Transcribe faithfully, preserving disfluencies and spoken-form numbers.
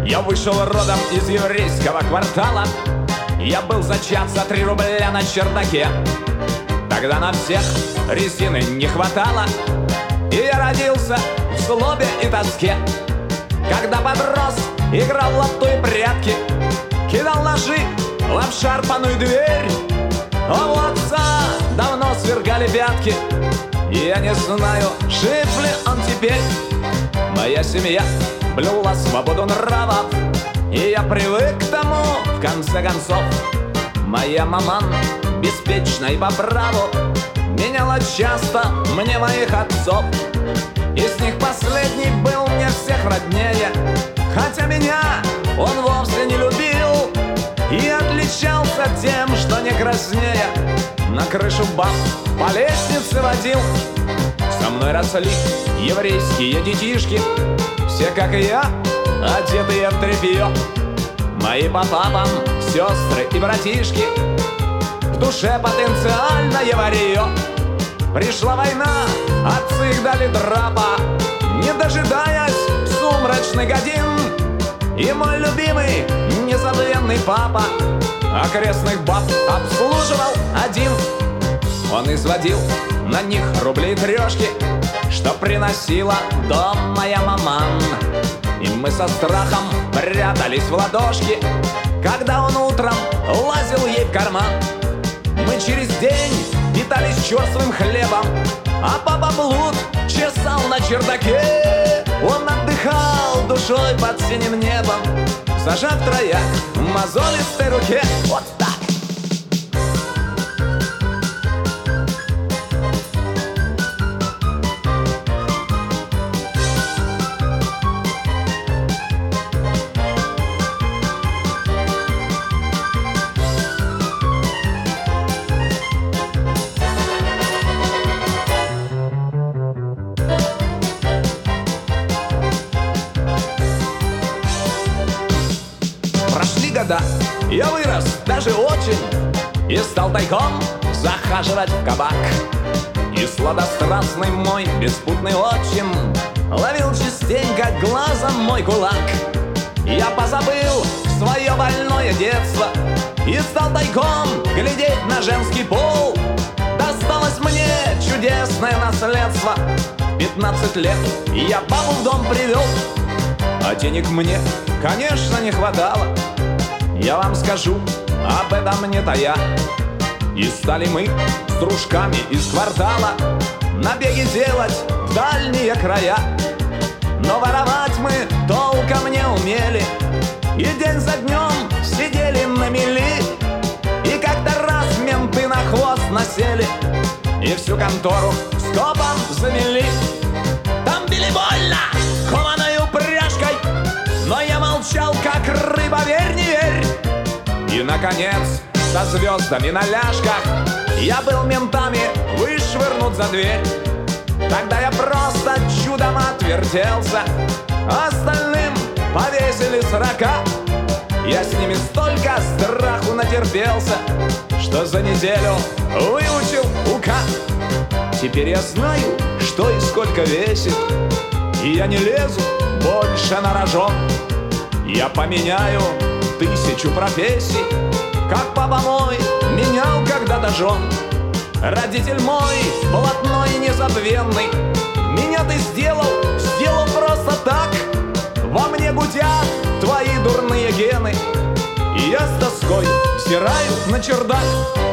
Я вышел родом из еврейского квартала. Я был зачат за три рубля на чердаке. Тогда на всех резины не хватало, и я родился в злобе и тоске. Когда подрос, играл в лото и прятки, кидал ножи в обшарпанную дверь. А у отца давно свергали пятки, и я не знаю, жив ли он теперь. Моя семья блюла свободу нравов, и я привык к тому, в конце концов. Моя маман беспечна и по праву меняла часто мне моих отцов. Из них последний был мне всех роднее, хотя меня он вовсе не любил и отличался тем, что не краснея на крышу баб по лестнице водил. Со мной росли еврейские детишки, все, как и я, одетые в тряпье. Мои по папам сестры и братишки, в душе потенциальное варье. Пришла война, отцы их дали драпа, не дожидаясь сумрачных годин. И мой любимый, незабвенный папа окрестных баб обслуживал один. Он изводил на них рубли и трешки, что приносила в дом моя маман. И мы со страхом прятались в ладошки, когда он утром лазил ей в карман. Мы через день питались черствым хлебом, а папа блуд чесал на чердаке. Он отдыхал душой под синим небом, зажав трояк в мозолистой руке. Вот так. Года я вырос даже очень и стал тайком захаживать в кабак. И сладострастный мой беспутный отчим ловил частенько глазом мой кулак. Я позабыл свое больное детство и стал тайком глядеть на женский пол. Досталось мне чудесное наследство. Пятнадцать лет я бабу в дом привел, а денег мне, конечно, не хватало. Я вам скажу об этом не тая. И стали мы с дружками из квартала набеги делать в дальние края. Но воровать мы толком не умели, и день за днем сидели на мели. И как-то раз менты на хвост насели и всю контору скопом замели. Там били больно кованой упряжкой, но я молчал, как рыба, верь, не верь. И, наконец, со звездами на ляжках я был ментами вышвырнут за дверь. Тогда я просто чудом отвертелся, остальным повесили сорока. Я с ними столько страху натерпелся, что за неделю выучил УК. Теперь я знаю, что и сколько весит, и я не лезу больше на рожон. Я поменяю тысячу профессий, как папа мой менял когда-то жен. Родитель мой, блатной и незабвенный, меня ты сделал, сделал просто так. Во мне гудят твои дурные гены, и я с тоской взираю на чердак.